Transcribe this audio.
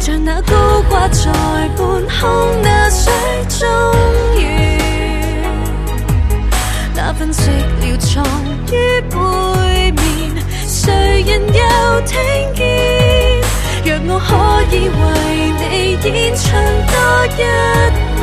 像那高挂在半空那水中月，那份寂寥藏於背面，誰人又聽見？若我可以為你演唱多一